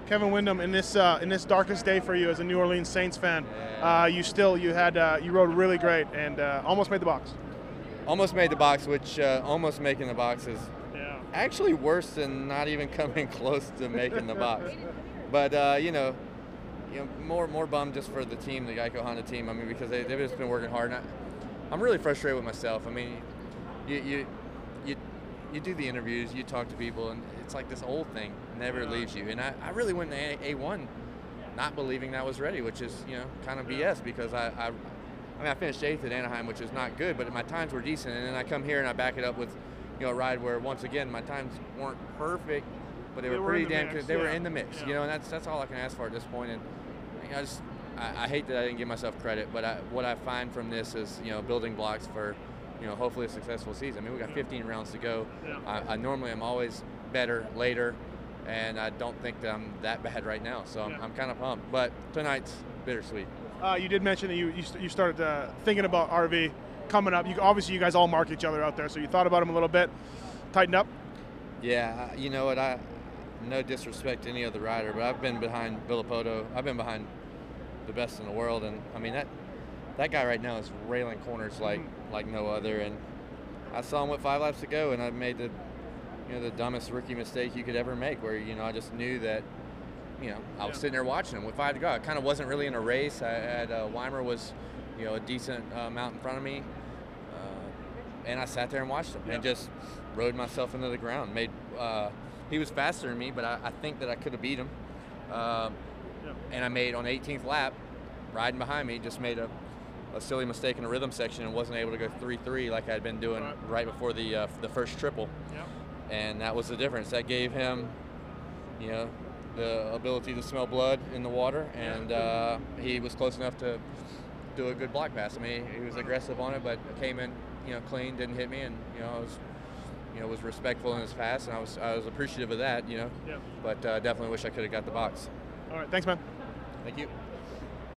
Kevin Windham, in this darkest day for you as a New Orleans Saints fan, Yeah. you rode really great and almost made the box. Almost made the box, which almost making the box is Yeah. actually worse than not even coming close to making the box. But more bummed just for the team, the Geico Honda team. I mean, because they've just been working hard. And I'm really frustrated with myself. I mean, you do the interviews, you talk to people, and it's like this old thing never leaves you. And I really went to A1 not believing that I was ready, which is kind of BS, because I finished 8th at Anaheim, which is not good, but my times were decent. And then I come here and I back it up with a ride where, once again, my times weren't perfect, but they were pretty damn good. They were in the mix, and that's all I can ask for at this point. And I hate that I didn't give myself credit, but what I find from this is building blocks for hopefully a successful season. I mean, we got 15 rounds to go. I normally am always better later, and I don't think that I'm that bad right now, so I'm kind of pumped. But tonight's bittersweet. You did mention that you started thinking about RV coming up. Obviously, you guys all mark each other out there, so you thought about him a little bit, tightened up. Yeah, you know what? No disrespect to any other rider, but I've been behind Villopoto. I've been behind the best in the world, and I mean that guy right now is railing corners like no other. And I saw him with 5 laps to go, and I made the dumbest rookie mistake you could ever make, where I just knew that I was sitting there watching him with 5 to go. I kind of wasn't really in a race. I had Weimer was a decent amount in front of me, and I sat there and watched him and just rode myself into the ground. He was faster than me, but I think that I could have beat him. And I made, on the 18th lap, riding behind me, just made a silly mistake in a rhythm section and wasn't able to go 3-3 like I had been doing right before the first triple. And that was the difference. That gave him, the ability to smell blood in the water, and he was close enough to do a good block pass. I mean, he was aggressive on it, but came in, clean, didn't hit me, and was respectful in his pass, and I was appreciative of that, But definitely wish I could have got the box. All right, thanks, man. Thank you.